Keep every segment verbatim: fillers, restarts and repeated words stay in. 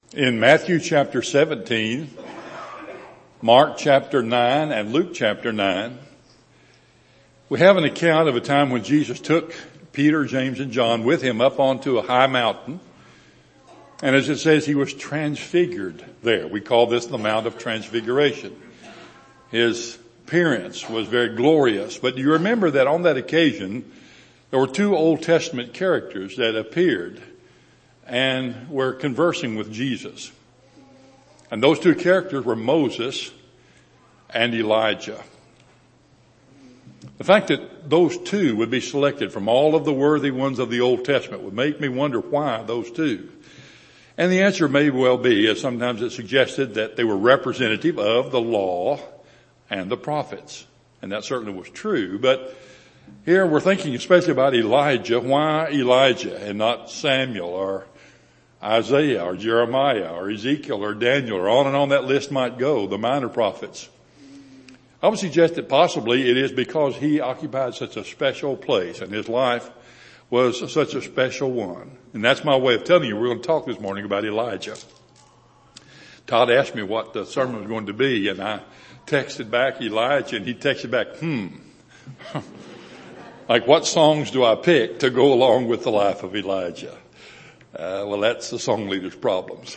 In Matthew chapter seventeen, Mark chapter nine, and Luke chapter nine, we have an account of a time when Jesus took Peter, James, and John with him up onto a high mountain. And as it says, he was transfigured there. We call this the Mount of Transfiguration. His appearance was very glorious. But do you remember that on that occasion, there were two Old Testament characters that appeared and were conversing with Jesus. And those two characters were Moses and Elijah. The fact that those two would be selected from all of the worthy ones of the Old Testament would make me wonder why those two. And the answer may well be, as sometimes it's suggested, that they were representative of the law and the prophets. And that certainly was true. But here we're thinking especially about Elijah. Why Elijah and not Samuel or Isaiah or Jeremiah or Ezekiel or Daniel, or on and on that list might go, the minor prophets? I would suggest that possibly it is because he occupied such a special place and his life was such a special one. And that's my way of telling you. We're going to talk this morning about Elijah. Todd asked me what the sermon was going to be, and I texted back Elijah, and he texted back, hmm. Like, what songs do I pick to go along with the life of Elijah? Uh, well, that's the song leader's problems.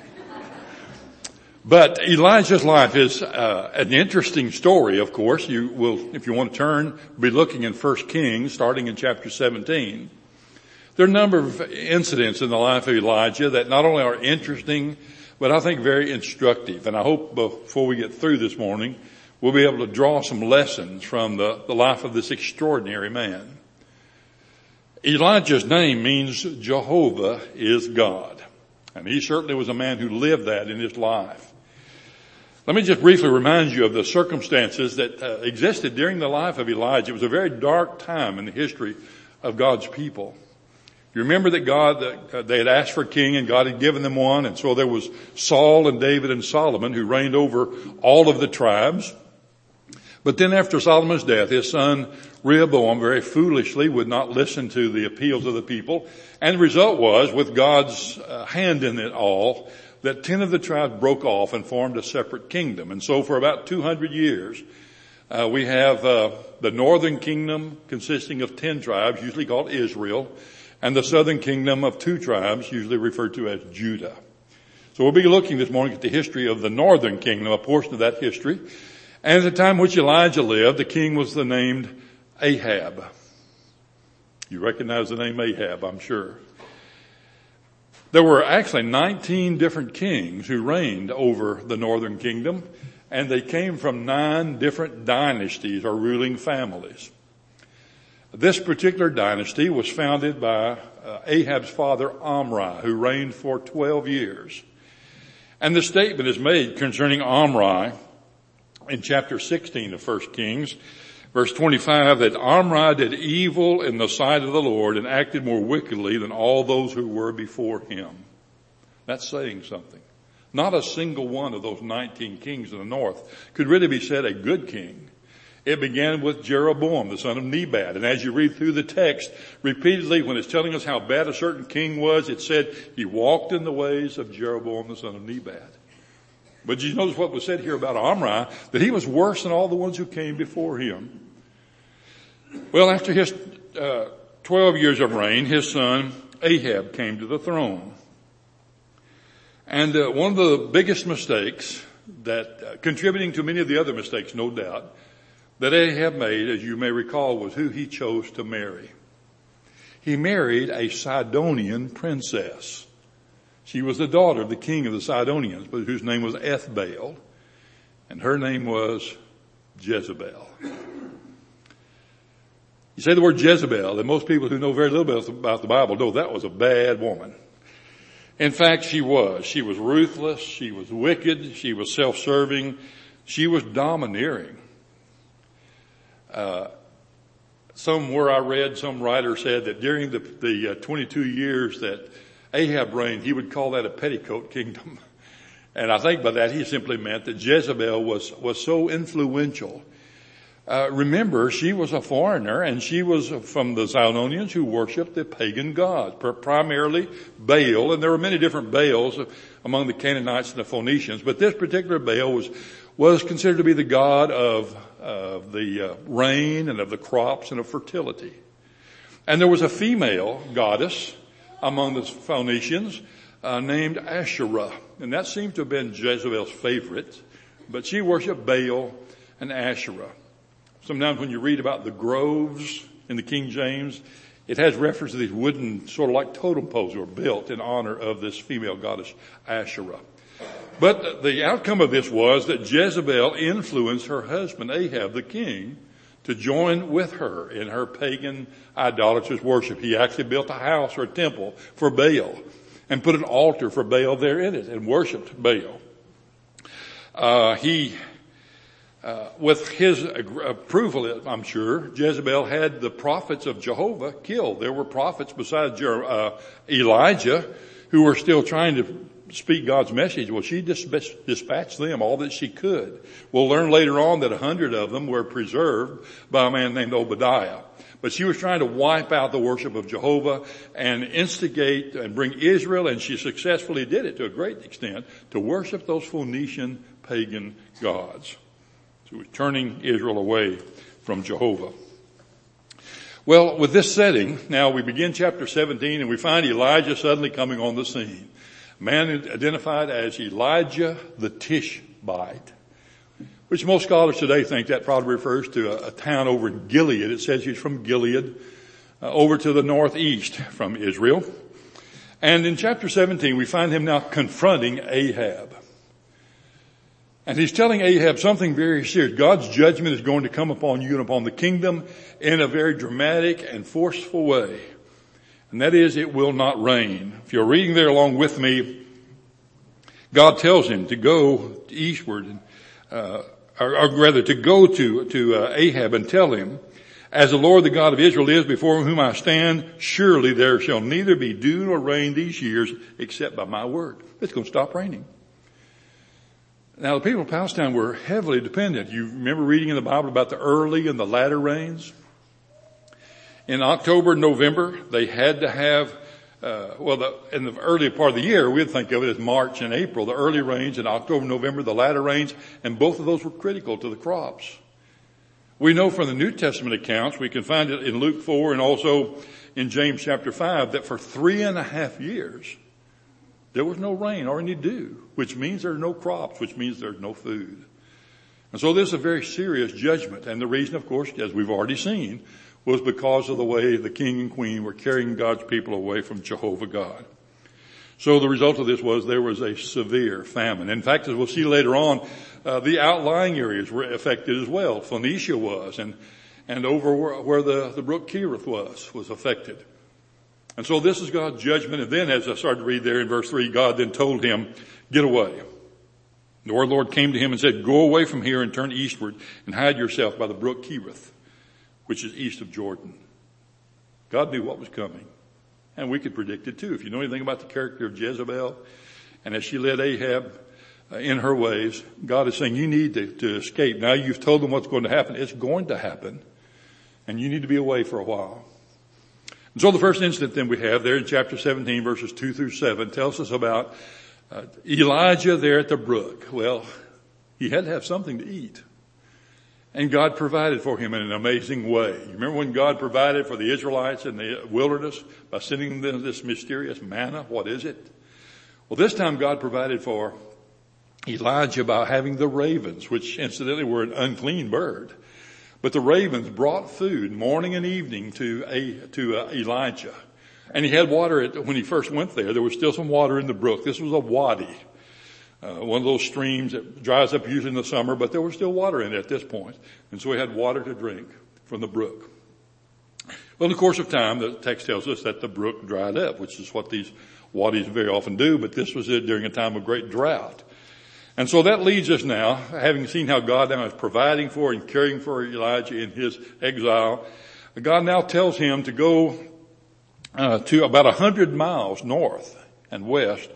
But Elijah's life is uh, an interesting story, of course. You will, if you want to turn, be looking in First Kings, starting in chapter seventeen. There are a number of incidents in the life of Elijah that not only are interesting, but I think very instructive. And I hope before we get through this morning, we'll be able to draw some lessons from the, the life of this extraordinary man. Elijah's name means Jehovah is God. And he certainly was a man who lived that in his life. Let me just briefly remind you of the circumstances that uh, existed during the life of Elijah. It was a very dark time in the history of God's people. You remember that God, uh, they had asked for a king and God had given them one. And so there was Saul and David and Solomon who reigned over all of the tribes. But then after Solomon's death, his son Rehoboam very foolishly would not listen to the appeals of the people. And the result was, with God's uh, hand in it all, that ten of the tribes broke off and formed a separate kingdom. And so for about two hundred years, uh, we have uh, the northern kingdom consisting of ten tribes, usually called Israel, and the southern kingdom of two tribes, usually referred to as Judah. So we'll be looking this morning at the history of the northern kingdom, a portion of that history. And at the time in which Elijah lived, the king was the named Ahab. You recognize the name Ahab, I'm sure. There were actually nineteen different kings who reigned over the northern kingdom, and they came from nine different dynasties or ruling families. This particular dynasty was founded by uh, Ahab's father Omri, who reigned for twelve years. And the statement is made concerning Omri in chapter sixteen of First Kings, verse twenty-five, that Omri did evil in the sight of the Lord and acted more wickedly than all those who were before him. That's saying something. Not a single one of those nineteen kings in the north could really be said a good king. It began with Jeroboam, the son of Nebat. And as you read through the text, repeatedly when it's telling us how bad a certain king was, it said he walked in the ways of Jeroboam, the son of Nebat. But you notice what was said here about Omri, that he was worse than all the ones who came before him. Well, after his uh, twelve years of reign, his son Ahab came to the throne. And uh, one of the biggest mistakes that, uh, contributing to many of the other mistakes, no doubt, that Ahab made, as you may recall, was who he chose to marry. He married a Sidonian princess. She was the daughter of the king of the Sidonians, but whose name was Ethbaal, and her name was Jezebel. You say the word Jezebel, and most people who know very little about the Bible know that was a bad woman. In fact, she was. She was ruthless. She was wicked. She was self-serving. She was domineering. Uh, somewhere I read, some writer said that during the, the uh, twenty-two years that Ahab reigned, he would call that a petticoat kingdom. And I think by that he simply meant that Jezebel was, was so influential. Uh, remember, she was a foreigner, and she was from the Sidonians who worshiped the pagan gods, primarily Baal, and there were many different Baals. among the Canaanites and the Phoenicians. But this particular Baal was, was considered to be the god of, of the uh, rain and of the crops and of fertility. And there was a female goddess among the Phoenicians uh, named Asherah. And that seems to have been Jezebel's favorite. But she worshiped Baal and Asherah. Sometimes when you read about the groves in the King James, it has reference to these wooden, sort of like totem poles that were built in honor of this female goddess, Asherah. But the outcome of this was that Jezebel influenced her husband, Ahab, the king, to join with her in her pagan idolatrous worship. He actually built a house or a temple for Baal and put an altar for Baal there in it and worshiped Baal. Uh, he, uh, with his approval, I'm sure, Jezebel had the prophets of Jehovah killed. There were prophets besides uh, Elijah who were still trying to speak God's message. Well, she dispatched them all that she could. We'll learn later on that a hundred of them were preserved by a man named Obadiah. But she was trying to wipe out the worship of Jehovah and instigate and bring Israel, and she successfully did it to a great extent, to worship those Phoenician pagan gods. She was turning Israel away from Jehovah. Well, with this setting, now we begin chapter seventeen and we find Elijah suddenly coming on the scene. A man identified as Elijah the Tishbite, which most scholars today think that probably refers to a, a town over in Gilead. It says he's from Gilead, uh, over to the northeast from Israel. And in chapter seventeen, we find him now confronting Ahab. And he's telling Ahab something very serious. God's judgment is going to come upon you and upon the kingdom in a very dramatic and forceful way. And that is, it will not rain. If you're reading there along with me, God tells him to go eastward, and, uh, or, or rather to go to, to uh, Ahab and tell him, as the Lord the God of Israel lives before whom I stand, surely there shall neither be dew nor rain these years except by my word. It's going to stop raining. Now, the people of Palestine were heavily dependent. You remember reading in the Bible about the early and the latter rains? In October and November, they had to have, uh, well, the, in the early part of the year, we'd think of it as March and April, the early rains, in October and November, the latter rains, and both of those were critical to the crops. We know from the New Testament accounts, we can find it in Luke four and also in James chapter five, that for three and a half years, there was no rain or any dew, which means there are no crops, which means there's no food. And so this is a very serious judgment. And the reason, of course, as we've already seen, was because of the way the king and queen were carrying God's people away from Jehovah God. So the result of this was there was a severe famine. In fact, as we'll see later on, uh, the outlying areas were affected as well. Phoenicia was, and, and over where, where the, the brook Kerith was, was affected. And so this is God's judgment. And then as I started to read there in verse three, God then told him, get away. The word of the Lord came to him and said, go away from here and turn eastward and hide yourself by the brook Kerith, which is east of Jordan. God knew what was coming. And we could predict it too. If you know anything about the character of Jezebel, and as she led Ahab uh, in her ways, God is saying you need to, to escape. Now you've told them what's going to happen. It's going to happen. And you need to be away for a while. And so the first incident then we have there in chapter seventeen, verses two through seven, tells us about uh, Elijah there at the brook. Well, he had to have something to eat. And God provided for him in an amazing way. You remember when God provided for the Israelites in the wilderness by sending them this mysterious manna? What is it? Well, this time God provided for Elijah by having the ravens, which incidentally were an unclean bird. But the ravens brought food morning and evening to a, to uh, Elijah. And he had water at, when he first went there, there was still some water in the brook. This was a wadi. Uh, one of those streams that dries up usually in the summer, but there was still water in it at this point. And so he had water to drink from the brook. Well, in the course of time, the text tells us that the brook dried up, which is what these wadis very often do, but this was it during a time of great drought. And so that leads us now, having seen how God now is providing for and caring for Elijah in his exile, God now tells him to go uh, to about a hundred miles north and west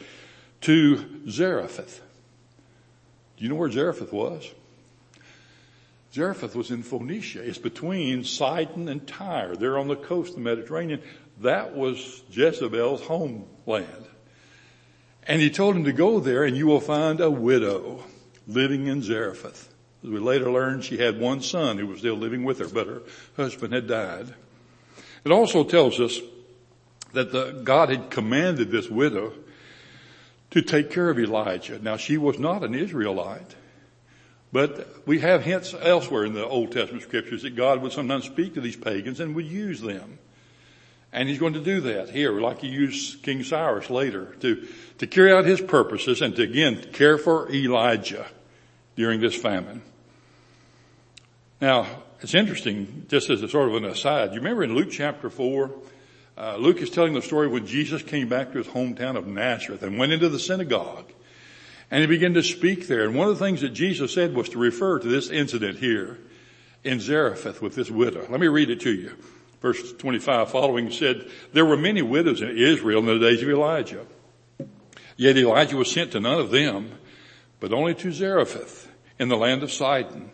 to Zarephath. Do you know where Zarephath was? Zarephath was in Phoenicia. It's between Sidon and Tyre. They're on the coast of the Mediterranean. That was Jezebel's homeland. And he told him to go there and you will find a widow living in Zarephath. As we later learned, she had one son who was still living with her, but her husband had died. It also tells us that the, God had commanded this widow to take care of Elijah. Now, she was not an Israelite, but we have hints elsewhere in the Old Testament scriptures that God would sometimes speak to these pagans and would use them. And he's going to do that here, like he used King Cyrus later to, to carry out his purposes and to again care for Elijah during this famine. Now, it's interesting, just as a sort of an aside, you remember in Luke chapter four, uh, Luke is telling the story when Jesus came back to his hometown of Nazareth and went into the synagogue. And he began to speak there. And one of the things that Jesus said was to refer to this incident here in Zarephath with this widow. Let me read it to you. Verse twenty-five following said, there were many widows in Israel in the days of Elijah. Yet Elijah was sent to none of them, but only to Zarephath in the land of Sidon.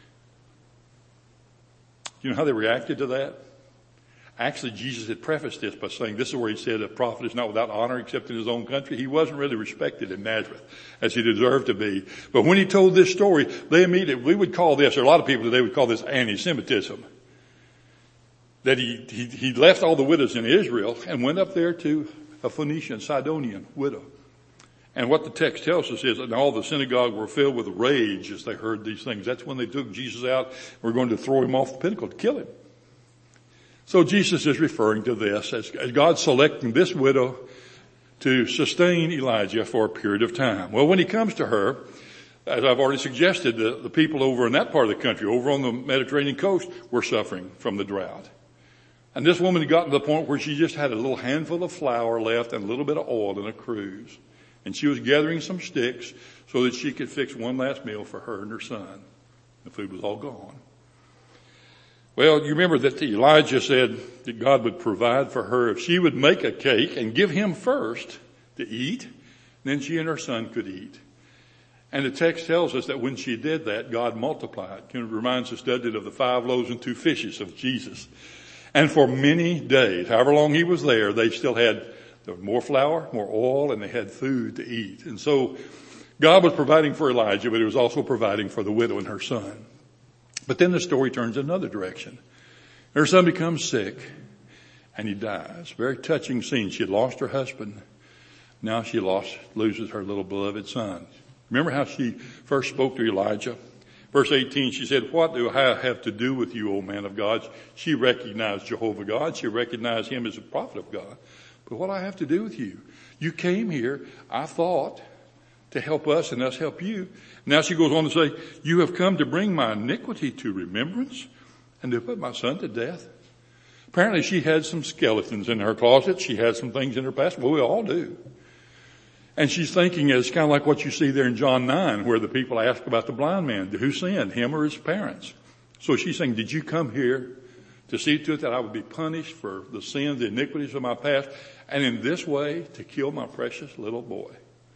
You know how they reacted to that? Actually, Jesus had prefaced this by saying, this is where he said a prophet is not without honor except in his own country. He wasn't really respected in Nazareth as he deserved to be. But when he told this story, they immediately, we would call this, or a lot of people today would call this anti-Semitism. That he, he, he left all the widows in Israel and went up there to a Phoenician, Sidonian widow. And what the text tells us is that all the synagogue were filled with rage as they heard these things. That's when they took Jesus out and were going to throw him off the pinnacle to kill him. So Jesus is referring to this as, as God selecting this widow to sustain Elijah for a period of time. Well, when he comes to her, as I've already suggested, the, the people over in that part of the country, over on the Mediterranean coast, were suffering from the drought. And this woman had gotten to the point where she just had a little handful of flour left and a little bit of oil in a cruse. And she was gathering some sticks so that she could fix one last meal for her and her son. The food was all gone. Well, you remember that Elijah said that God would provide for her if she would make a cake and give him first to eat, then she and her son could eat. And the text tells us that when she did that, God multiplied. It reminds us, doesn't it, of the five loaves and two fishes of Jesus. And for many days, however long he was there, they still had more flour, more oil, and they had food to eat. And so God was providing for Elijah, but he was also providing for the widow and her son. But then the story turns in another direction. Her son becomes sick and he dies. Very touching scene. She had lost her husband. Now she lost, loses her little beloved son. Remember how she first spoke to Elijah? Verse eighteen, she said, what do I have to do with you, O man of God? She recognized Jehovah God. She recognized him as a prophet of God. But what do I have to do with you? You came here, I thought, to help us and us help you. Now she goes on to say, you have come to bring my iniquity to remembrance and to put my son to death. Apparently she had some skeletons in her closet. She had some things in her past. Well, we all do. And she's thinking it's kind of like what you see there in John nine, where the people ask about the blind man. Who sinned, him or his parents? So she's saying, did you come here to see to it that I would be punished for the sins, the iniquities of my past, and in this way to kill my precious little boy?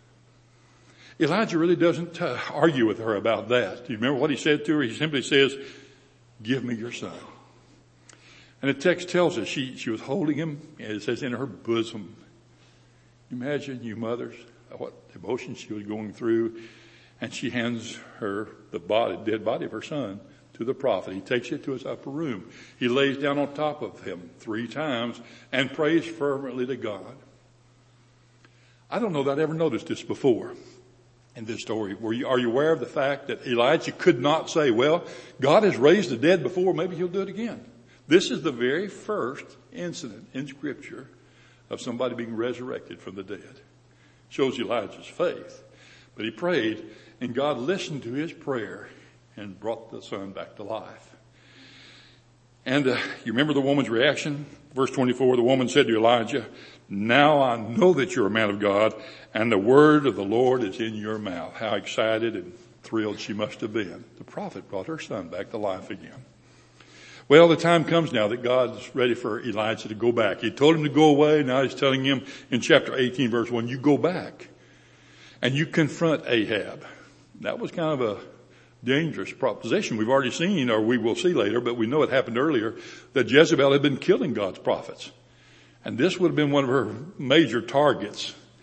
Elijah really doesn't uh, argue with her about that. Do you remember what he said to her? He simply says, give me your son. And the text tells us she, she was holding him, and it says in her bosom. Imagine, you mothers, what emotion she was going through. And she hands her the body, dead body of her son to the prophet. He takes it to his upper room. He lays down on top of him three times and prays fervently to God. I don't know that I ever noticed this before in this story. Were you, are you aware of the fact that Elijah could not say, well, God has raised the dead before, maybe he'll do it again? This is the very first incident in Scripture of somebody being resurrected from the dead. Shows Elijah's faith. But he prayed, and God listened to his prayer and brought the son back to life. And uh, you remember the woman's reaction? Verse twenty-four, the woman said to Elijah, now I know that you're a man of God, and the word of the Lord is in your mouth. How excited and thrilled she must have been. The prophet brought her son back to life again. Well, the time comes now that God's ready for Elijah to go back. He told him to go away. Now he's telling him in chapter eighteen, verse one, you go back and you confront Ahab. That was kind of a dangerous proposition. We've already seen, or we will see later, but we know it happened earlier, that Jezebel had been killing God's prophets. And this would have been one of her major targets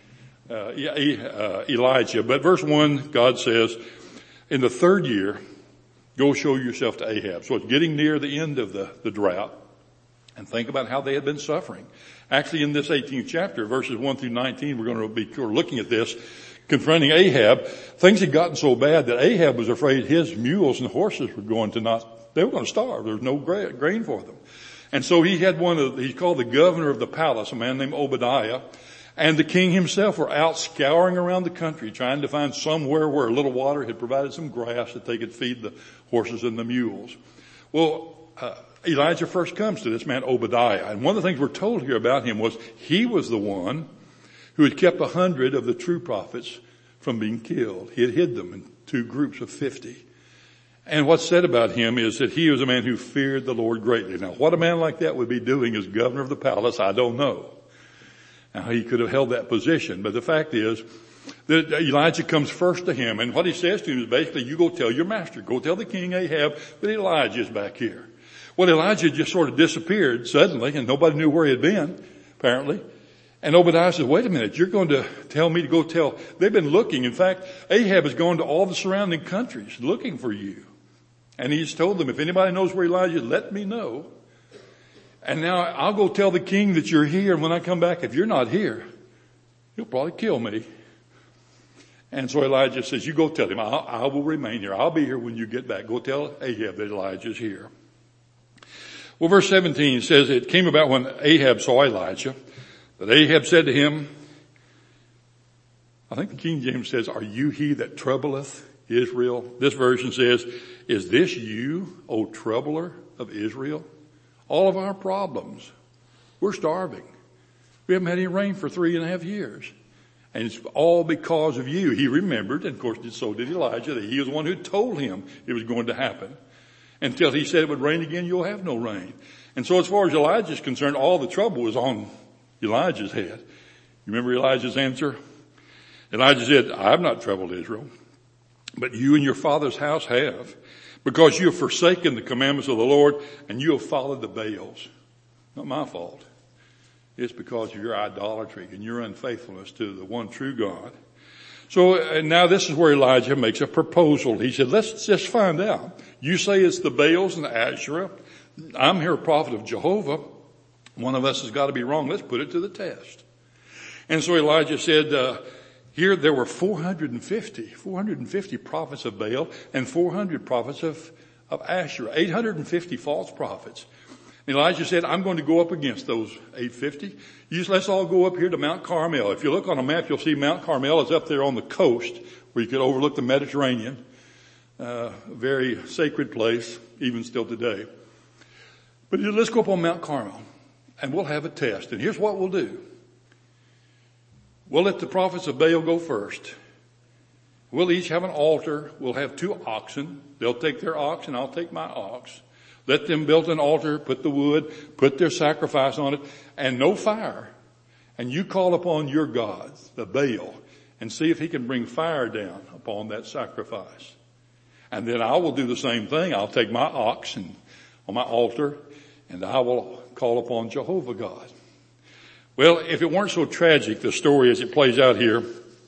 uh, E- uh, Elijah. But verse one, God says, in the third year, go show yourself to Ahab. So it's getting near the end of the, the drought. And think about how they had been suffering. Actually, in this eighteenth chapter, verses one through nineteen, we're going to be looking at this, confronting Ahab. Things had gotten so bad that Ahab was afraid his mules and horses were going to not, they were going to starve. There was no grain for them. And so he had one of, he's called the governor of the palace, a man named Obadiah, and the king himself were out scouring around the country trying to find somewhere where a little water had provided some grass that they could feed the horses and the mules. Well, uh, Elijah first comes to this man Obadiah, and one of the things we're told here about him was he was the one who had kept a hundred of the true prophets from being killed. He had hid them in two groups of fifty. And what's said about him is that he was a man who feared the Lord greatly. Now, what a man like that would be doing as governor of the palace, I don't know. Now, he could have held that position, but the fact is that Elijah comes first to him, and what he says to him is basically, you go tell your master, go tell the king Ahab that Elijah is back here. Well, Elijah just sort of disappeared suddenly, and nobody knew where he had been, apparently. And Obadiah says, wait a minute, you're going to tell me to go tell, they've been looking. In fact, Ahab has gone to all the surrounding countries looking for you. And he's told them, if anybody knows where Elijah is, let me know. And now I'll go tell the king that you're here, and when I come back, if you're not here, he'll probably kill me. And so Elijah says, you go tell him, I'll, I will remain here. I'll be here when you get back. Go tell Ahab that Elijah's here. Well, verse seventeen says, it came about when Ahab saw Elijah, that Ahab said to him, I think the King James says, are you he that troubleth Israel? This version says, is this you, O troubler of Israel? All of our problems. We're starving. We haven't had any rain for three and a half years. And it's all because of you. He remembered, and of course so did Elijah, that he was the one who told him it was going to happen. Until he said it would rain again, you'll have no rain. And so as far as Elijah is concerned, all the trouble was on Elijah's head. You remember Elijah's answer? Elijah said, I have not troubled Israel, but you and your father's house have, because you have forsaken the commandments of the Lord and you have followed the Baals. Not my fault. It's because of your idolatry and your unfaithfulness to the one true God. So uh, now this is where Elijah makes a proposal. He said, let's just find out. You say it's the Baals and the Asherah. I'm here a prophet of Jehovah. One of us has got to be wrong. Let's put it to the test. And so Elijah said, uh, here there were four hundred fifty, four hundred fifty prophets of Baal and four hundred prophets of, of Asherah, eight hundred fifty false prophets. And Elijah said, I'm going to go up against those eight hundred fifty. You just, let's all go up here to Mount Carmel. If you look on a map, you'll see Mount Carmel is up there on the coast where you could overlook the Mediterranean. Uh, very sacred place, even still today. But let's go up on Mount Carmel and we'll have a test. And here's what we'll do. We'll let the prophets of Baal go first. We'll each have an altar. We'll have two oxen. They'll take their ox and I'll take my ox. Let them build an altar, put the wood, put their sacrifice on it, and no fire. And you call upon your God, the Baal, and see if he can bring fire down upon that sacrifice. And then I will do the same thing. I'll take my ox and, on my altar, and I will call upon Jehovah God. Well, if it weren't so tragic, the story as it plays out here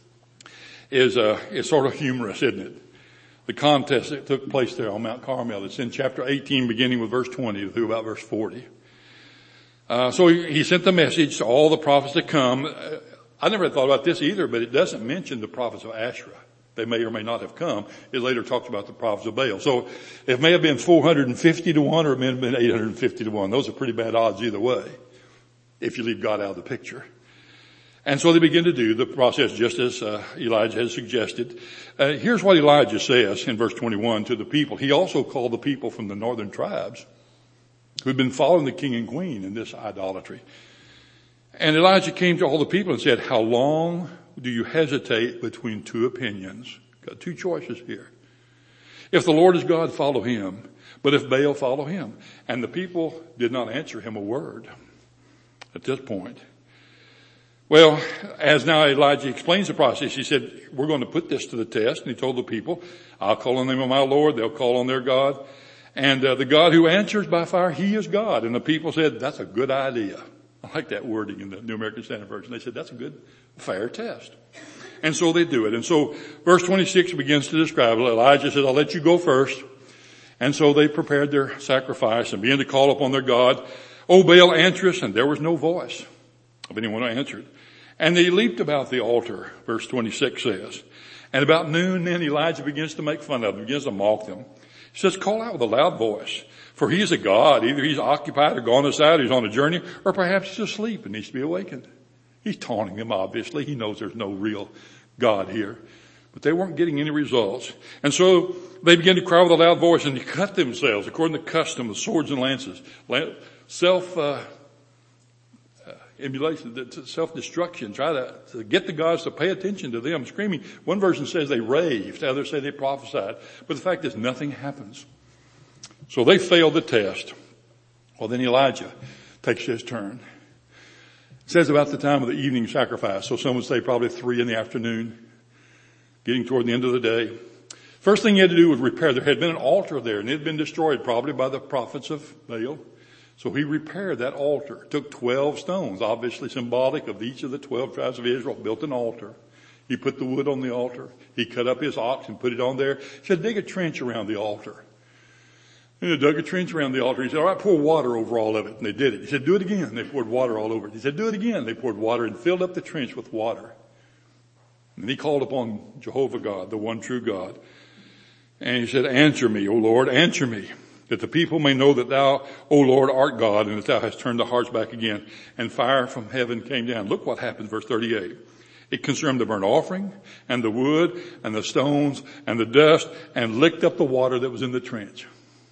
is, uh, is sort of humorous, isn't it? The contest that took place there on Mount Carmel. It's in chapter eighteen, beginning with verse twenty through about verse forty. Uh, so he, he sent the message to all the prophets to come. Uh, I never thought about this either, but it doesn't mention the prophets of Asherah. They may or may not have come. It later talks about the prophets of Baal. So it may have been four hundred fifty to one or it may have been eight hundred fifty to one. Those are pretty bad odds either way, if you leave God out of the picture. And so they begin to do the process just as uh, Elijah has suggested. Uh, here's what Elijah says in verse twenty-one to the people. He also called the people from the northern tribes who had been following the king and queen in this idolatry. And Elijah came to all the people and said, how long do you hesitate between two opinions? Got two choices here. If the Lord is God, follow him. But if Baal, follow him. And the people did not answer him a word at this point. Well, as now Elijah explains the process, he said, we're going to put this to the test. And he told the people, I'll call on the name of my Lord. They'll call on their God. And uh, the God who answers by fire, he is God. And the people said, that's a good idea. I like that wording in the New American Standard Version. They said that's a good, fair test. And so they do it. And so verse twenty-six begins to describe it. Elijah says, I'll let you go first. And so they prepared their sacrifice and began to call upon their God. O Baal, answer us. And there was no voice of anyone who answered. And they leaped about the altar, verse twenty-six says. And about noon then Elijah begins to make fun of them, begins to mock them. He says, call out with a loud voice, for he is a god. Either he's occupied or gone aside, he's on a journey, or perhaps he's asleep and needs to be awakened. He's taunting them, obviously. He knows there's no real God here. But they weren't getting any results. And so they began to cry with a loud voice and to cut themselves according to custom with swords and lances. Self, uh, uh emulation, self-destruction. Try to, to get the gods to pay attention to them, screaming. One version says they raved. Others say they prophesied. But the fact is nothing happens. So they failed the test. Well, then Elijah takes his turn. It says about the time of the evening sacrifice. So some would say probably three in the afternoon. Getting toward the end of the day. First thing he had to do was repair. There had been an altar there and it had been destroyed probably by the prophets of Baal. So he repaired that altar. Took twelve stones, obviously symbolic of each of the twelve tribes of Israel, built an altar. He put the wood on the altar. He cut up his ox and put it on there. He said, dig a trench around the altar. And they dug a trench around the altar. He said, all right, pour water over all of it. And they did it. He said, do it again. They poured water all over it. He said, do it again. They poured water and filled up the trench with water. And he called upon Jehovah God, the one true God. And he said, answer me, O Lord, answer me, that the people may know that thou, O Lord, art God, and that thou hast turned the hearts back again. And fire from heaven came down. Look what happens, verse thirty-eight. It consumed the burnt offering, and the wood, and the stones, and the dust, and licked up the water that was in the trench.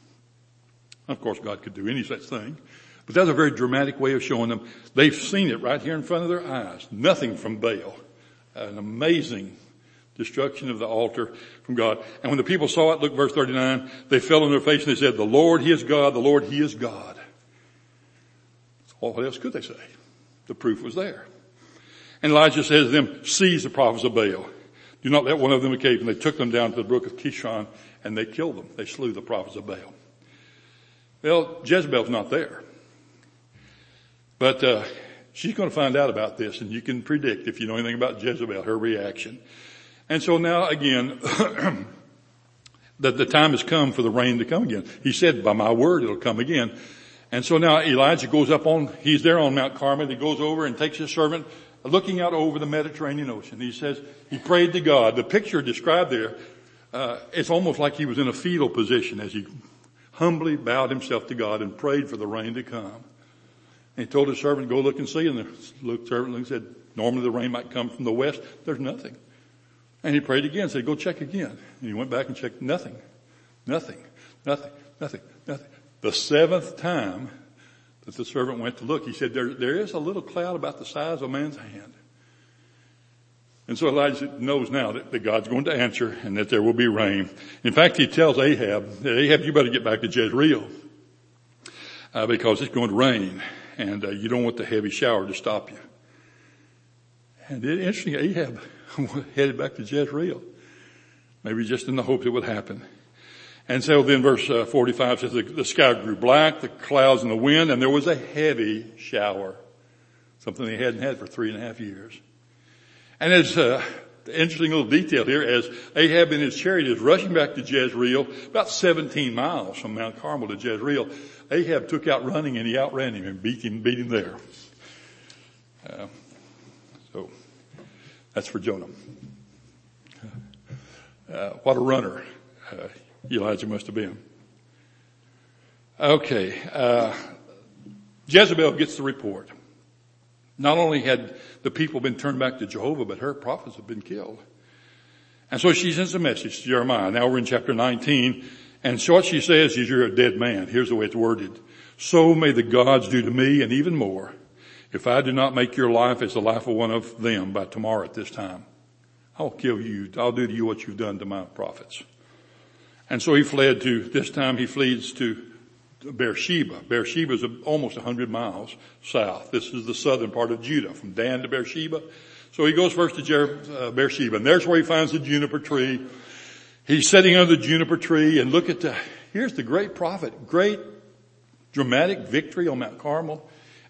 Of course, God could do any such thing. But that's a very dramatic way of showing them. They've seen it right here in front of their eyes. Nothing from Baal. An amazing destruction of the altar from God. And when the people saw it, look verse thirty-nine, they fell on their face and they said, the Lord, he is God, the Lord, he is God. What else could they say? The proof was there. And Elijah says to them, seize the prophets of Baal. Do not let one of them escape. And they took them down to the brook of Kishon and they killed them. They slew the prophets of Baal. Well, Jezebel's not there. But, uh, she's going to find out about this, and you can predict, if you know anything about Jezebel, her reaction. And so now again, that the time has come for the rain to come again. He said, by my word, it'll come again. And so now Elijah goes up on, he's there on Mount Carmel. He goes over and takes his servant, looking out over the Mediterranean Ocean. He says, he prayed to God. The picture described there, uh, it's almost like he was in a fetal position as he humbly bowed himself to God and prayed for the rain to come. And he told his servant, go look and see. And the servant said, normally the rain might come from the west. There's nothing. And he prayed again, said, go check again. And he went back and checked. Nothing. Nothing. Nothing. Nothing. Nothing. The seventh time that the servant went to look, he said, there, there is a little cloud about the size of a man's hand. And so Elijah knows now that, that God's going to answer and that there will be rain. In fact, he tells Ahab, Ahab, you better get back to Jezreel, uh, because it's going to rain. And uh, you don't want the heavy shower to stop you. And it, interesting, Ahab headed back to Jezreel. Maybe just in the hope it would happen. And so then verse uh, forty-five says the, the sky grew black, the clouds and the wind, and there was a heavy shower. Something they hadn't had for three and a half years. And there's uh, an interesting little detail here as Ahab in his chariot is rushing back to Jezreel, about seventeen miles from Mount Carmel to Jezreel. Ahab took out running and he outran him and beat him, beat him there. Uh, so that's for Jonah. Uh, what a runner uh, Elijah must have been. Okay, uh, Jezebel gets the report. Not only had the people been turned back to Jehovah, but her prophets have been killed. And so she sends a message to Jeremiah. Now we're in chapter nineteen. And so what she says is, you're a dead man. Here's the way it's worded. So may the gods do to me, and even more, if I do not make your life as the life of one of them by tomorrow at this time. I'll kill you. I'll do to you what you've done to my prophets. And so he fled to, this time he flees to Beersheba. Beersheba is almost one hundred miles south. This is the southern part of Judah, from Dan to Beersheba. So he goes first to Jer- uh, Beersheba, and there's where he finds the juniper tree. He's sitting under the juniper tree, and look at the, here's the great prophet, great dramatic victory on Mount Carmel.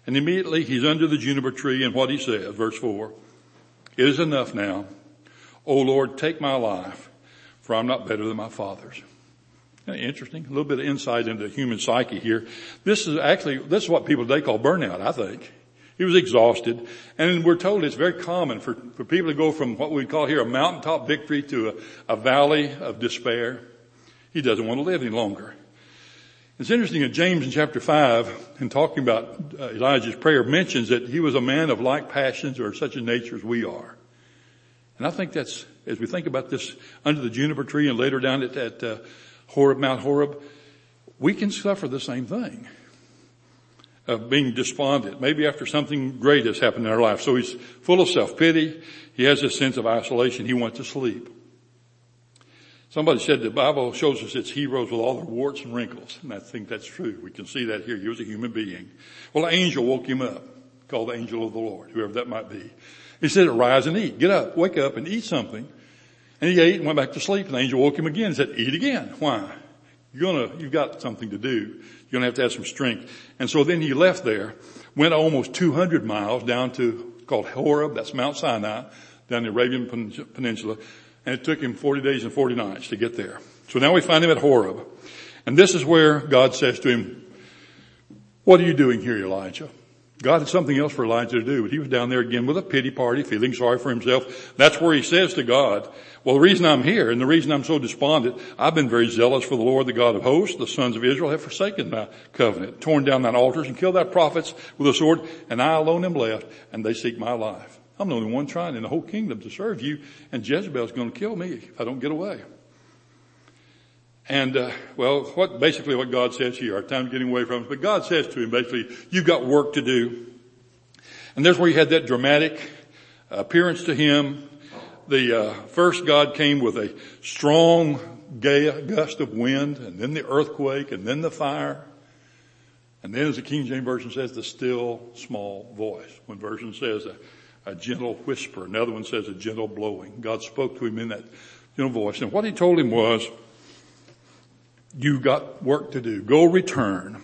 And immediately he's under the juniper tree, and what he says, verse four, "It is enough now. O Lord, take my life, for I'm not better than my fathers." Isn't that interesting? A little bit of insight into the human psyche here. This is actually, this is what people today call burnout, I think. He was exhausted. And we're told it's very common for, for people to go from what we call here a mountaintop victory to a, a valley of despair. He doesn't want to live any longer. It's interesting that James in chapter five, in talking about uh, Elijah's prayer, mentions that he was a man of like passions or such a nature as we are. And I think that's, as we think about this under the juniper tree and later down at, at uh, Horeb, Mount Horeb, we can suffer the same thing. Of being despondent, maybe after something great has happened in our life. So he's full of self-pity. He has this sense of isolation. He wants to sleep. Somebody said the Bible shows us its heroes with all their warts and wrinkles. And I think that's true. We can see that here. He was a human being. Well, an angel woke him up, called the angel of the Lord, whoever that might be. He said, "Rise and eat. Get up, wake up and eat something." And he ate and went back to sleep. And the angel woke him again and said, "Eat again." Why? You're gonna, you've got something to do. You're gonna have to have some strength. And so then he left there, went almost two hundred miles down to, called Horeb, that's Mount Sinai, down the Arabian Peninsula. And it took him forty days and forty nights to get there. So now we find him at Horeb. And this is where God says to him, "What are you doing here, Elijah?" God had something else for Elijah to do, but he was down there again with a pity party, feeling sorry for himself. That's where he says to God, "Well, the reason I'm here and the reason I'm so despondent, I've been very zealous for the Lord, the God of hosts. The sons of Israel have forsaken my covenant, torn down thine altars and killed thy prophets with a sword, and I alone am left, and they seek my life. I'm the only one trying in the whole kingdom to serve you, and Jezebel's going to kill me if I don't get away." And, uh, well, what, basically what God says here, our time's getting away from us, but God says to him basically, "You've got work to do." And there's where he had that dramatic appearance to him. The, uh, first God came with a strong gust of wind, and then the earthquake, and then the fire. And then, as the King James Version says, the still small voice. One version says a, a gentle whisper. Another one says a gentle blowing. God spoke to him in that gentle voice. And what he told him was, "You've got work to do. Go return.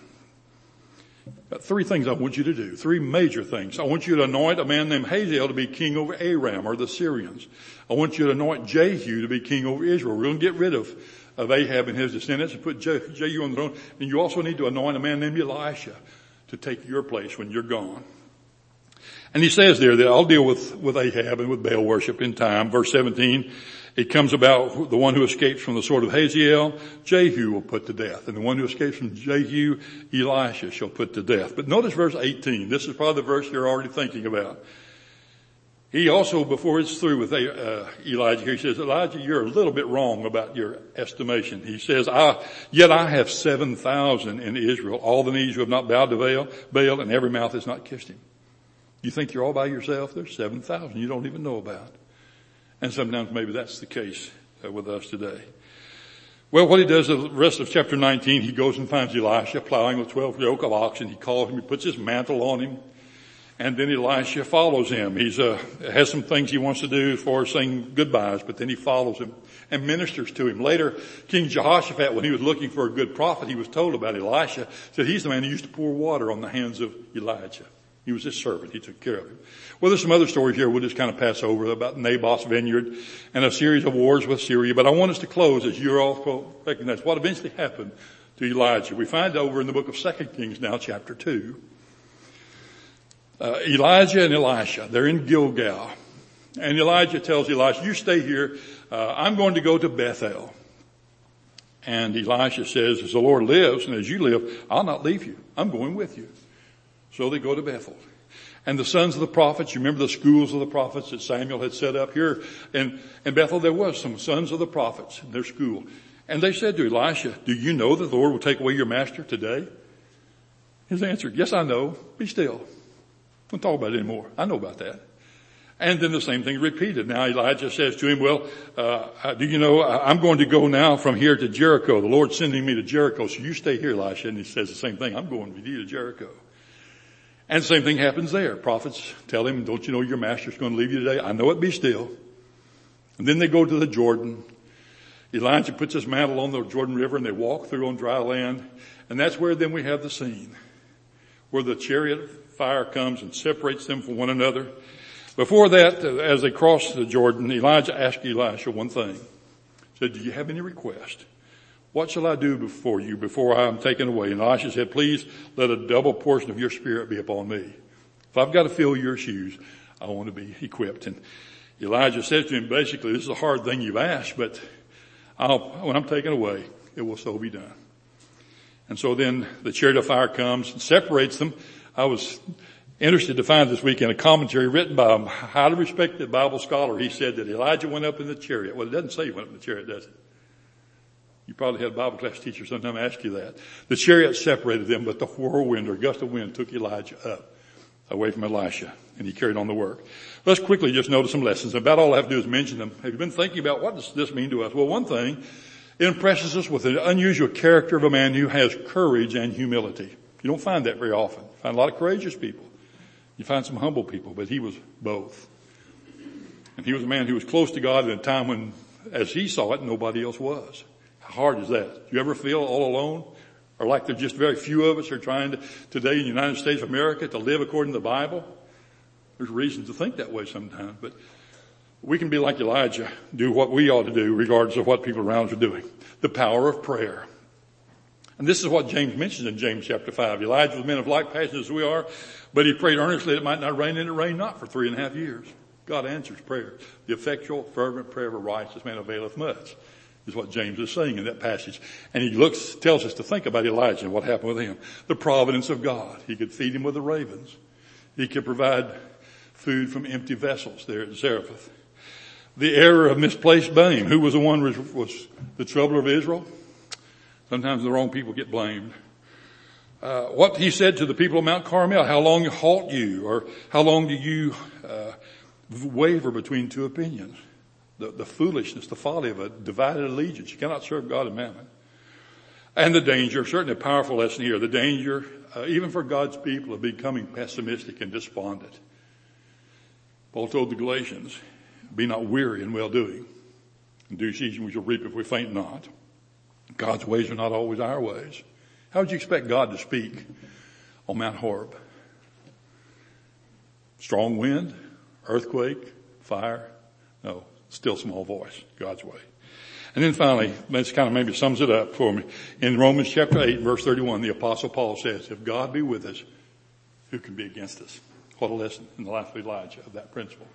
Got three things I want you to do. Three major things. I want you to anoint a man named Hazael to be king over Aram or the Syrians. I want you to anoint Jehu to be king over Israel. We're going to get rid of, of Ahab and his descendants and put Jehu on the throne. And you also need to anoint a man named Elisha to take your place when you're gone." And he says there that I'll deal with, with Ahab and with Baal worship in time. Verse seventeen, it comes about the one who escapes from the sword of Hazael, Jehu will put to death. And the one who escapes from Jehu, Elisha shall put to death. But notice verse eighteen. This is probably the verse you're already thinking about. He also, before it's through with uh, Elijah here, he says, "Elijah, you're a little bit wrong about your estimation." He says, I, "Yet I have seven thousand in Israel, all the knees who have not bowed to Baal, Baal, and every mouth has not kissed him." You think you're all by yourself? There's seven thousand you don't even know about. And sometimes maybe that's the case uh, with us today. Well, what he does the rest of chapter nineteen, he goes and finds Elisha plowing with twelve yoke of oxen. He calls him, he puts his mantle on him. And then Elisha follows him. He's, uh, has some things he wants to do for saying goodbyes, but then he follows him and ministers to him. Later, King Jehoshaphat, when he was looking for a good prophet, he was told about Elisha, said he's the man who used to pour water on the hands of Elijah. He was his servant. He took care of him. Well, there's some other stories here we'll just kind of pass over about Naboth's vineyard and a series of wars with Syria. But I want us to close as you're all recognize what eventually happened to Elijah. We find over in the book of Second Kings now, chapter two. Uh, Elijah and Elisha, they're in Gilgal. And Elijah tells Elisha, "You stay here. Uh, I'm going to go to Bethel." And Elisha says, "As the Lord lives and as you live, I'll not leave you. I'm going with you." So they go to Bethel. And the sons of the prophets, you remember the schools of the prophets that Samuel had set up here in, in Bethel, there was some sons of the prophets in their school. And they said to Elisha, "Do you know that the Lord will take away your master today?" His answer, "Yes, I know. Be still. Don't talk about it anymore. I know about that." And then the same thing repeated. Now Elijah says to him, "Well, uh, do you know, I'm going to go now from here to Jericho. The Lord's sending me to Jericho, so you stay here, Elisha." And he says the same thing. "I'm going with you to Jericho." And the same thing happens there. Prophets tell him, "Don't you know your master's going to leave you today?" "I know it, be still." And then they go to the Jordan. Elijah puts his mantle on the Jordan River and they walk through on dry land. And that's where then we have the scene where the chariot fire comes and separates them from one another. Before that, as they crossed the Jordan, Elijah asked Elisha one thing. He said, do you have any request? What shall I do before you before I am taken away? And Elisha said, please let a double portion of your spirit be upon me. If I've got to fill your shoes, I want to be equipped. And Elijah said to him, basically, this is a hard thing you've asked, but I'll, when I'm taken away, it will so be done. And so then the chariot of fire comes and separates them. I was interested to find this week in a commentary written by a highly respected Bible scholar. He said that Elijah went up in the chariot. Well, it doesn't say he went up in the chariot, does it? You probably had a Bible class teacher sometime ask you that. The chariot separated them, but the whirlwind or gust of wind took Elijah up away from Elisha, and he carried on the work. Let's quickly just notice some lessons. About all I have to do is mention them. Have you been thinking about what does this mean to us? Well, one thing, it impresses us with an unusual character of a man who has courage and humility. You don't find that very often. You find a lot of courageous people. You find some humble people, but he was both. And he was a man who was close to God at a time when, as he saw it, nobody else was. How hard is that? Do you ever feel all alone? Or like there's just very few of us who are trying to, today in the United States of America, to live according to the Bible? There's reason to think that way sometimes, but we can be like Elijah, do what we ought to do regardless of what people around us are doing. The power of prayer. And this is what James mentions in James chapter five. Elijah was a man of like passion as we are, but he prayed earnestly that it might not rain, and it rained not for three and a half years. God answers prayer. The effectual, fervent prayer of a righteous man availeth much, is what James is saying in that passage. And he looks, tells us to think about Elijah and what happened with him. The providence of God. He could feed him with the ravens. He could provide food from empty vessels there at Zarephath. The error of misplaced blame. Who was the one who was the troubler of Israel? Sometimes the wrong people get blamed. Uh, what he said to the people of Mount Carmel, how long halt you, or how long do you uh, waver between two opinions? The, the foolishness, the folly of a divided allegiance. You cannot serve God and mammon. And the danger, certainly a powerful lesson here, the danger, uh, even for God's people, of becoming pessimistic and despondent. Paul told the Galatians, be not weary in well-doing. In due season we shall reap if we faint not. God's ways are not always our ways. How would you expect God to speak on Mount Horeb? Strong wind, earthquake, fire? No, still small voice, God's way. And then finally, this kind of maybe sums it up for me. In Romans chapter eight, verse thirty-one, the Apostle Paul says, if God be with us, who can be against us? What a lesson in the life of Elijah of that principle.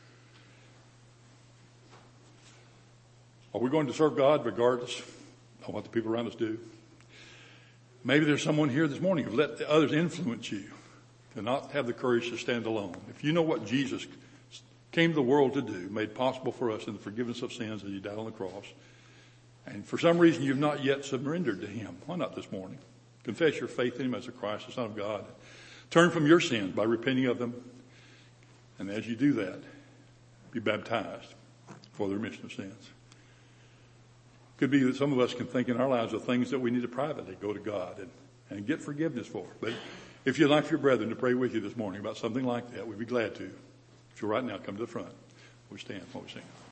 Are we going to serve God regardless of what the people around us do? Maybe there's someone here this morning who let the others influence you to not have the courage to stand alone. If you know what Jesus came to the world to do, made possible for us in the forgiveness of sins as he died on the cross, and for some reason you've not yet surrendered to him, why not this morning? Confess your faith in him as a Christ, the Son of God. Turn from your sins by repenting of them. And as you do that, be baptized for the remission of sins. Could be that some of us can think in our lives of things that we need to privately go to God and, and get forgiveness for. But if you'd like your brethren to pray with you this morning about something like that, we'd be glad to. If you'll right now come to the front, we stand while we sing.